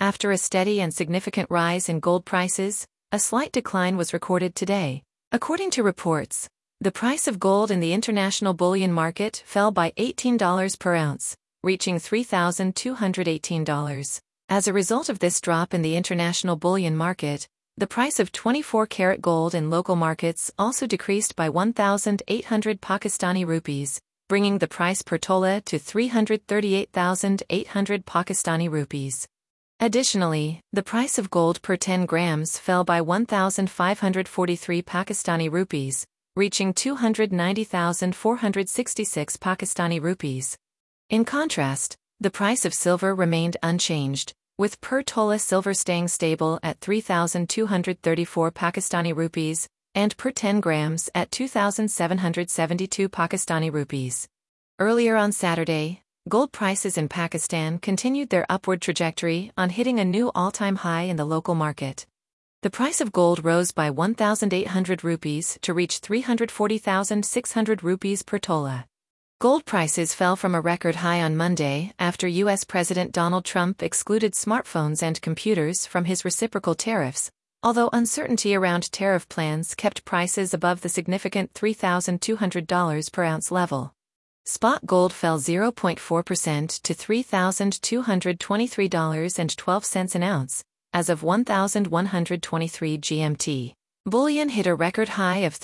After a steady and significant rise in gold prices, a slight decline was recorded today. According to reports, the price of gold in the international bullion market fell by $18 per ounce, reaching $3,218. As a result of this drop in the international bullion market, the price of 24-karat gold in local markets also decreased by 1,800 Pakistani rupees, bringing the price per tola to 338,800 Pakistani rupees. Additionally, the price of gold per 10 grams fell by 1,543 Pakistani rupees, reaching 290,466 Pakistani rupees. In contrast, the price of silver remained unchanged, with per tola silver staying stable at 3,234 Pakistani rupees and per 10 grams at 2,772 Pakistani rupees. Earlier on Saturday, gold prices in Pakistan continued their upward trajectory on hitting a new all-time high in the local market. The price of gold rose by 1,800 rupees to reach 340,600 rupees per tola. Gold prices fell from a record high on Monday after U.S. President Donald Trump excluded smartphones and computers from his reciprocal tariffs, although uncertainty around tariff plans kept prices above the significant $3,200 per ounce level. Spot gold fell 0.4% to $3,223.12 an ounce, as of 1,123 GMT. Bullion hit a record high of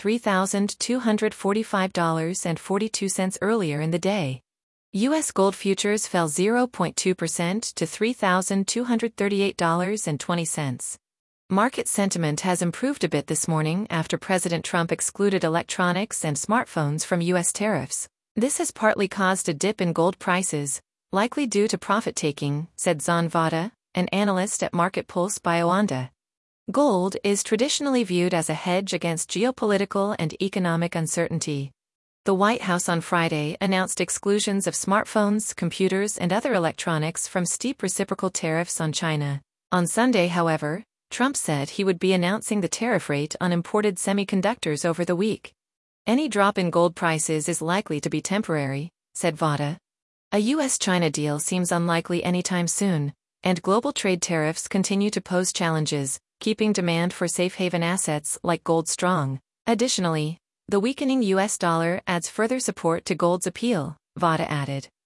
$3,245.42 earlier in the day. U.S. gold futures fell 0.2% to $3,238.20. Market sentiment has improved a bit this morning after President Trump excluded electronics and smartphones from U.S. tariffs. This has partly caused a dip in gold prices, likely due to profit-taking, said Zan Vada, an analyst at Market Pulse Bioanda. Gold is traditionally viewed as a hedge against geopolitical and economic uncertainty. The White House on Friday announced exclusions of smartphones, computers, and other electronics from steep reciprocal tariffs on China. On Sunday, however, Trump said he would be announcing the tariff rate on imported semiconductors over the week. Any drop in gold prices is likely to be temporary, said Vada. A U.S.-China deal seems unlikely anytime soon, and global trade tariffs continue to pose challenges, keeping demand for safe haven assets like gold strong. Additionally, the weakening U.S. dollar adds further support to gold's appeal, Vada added.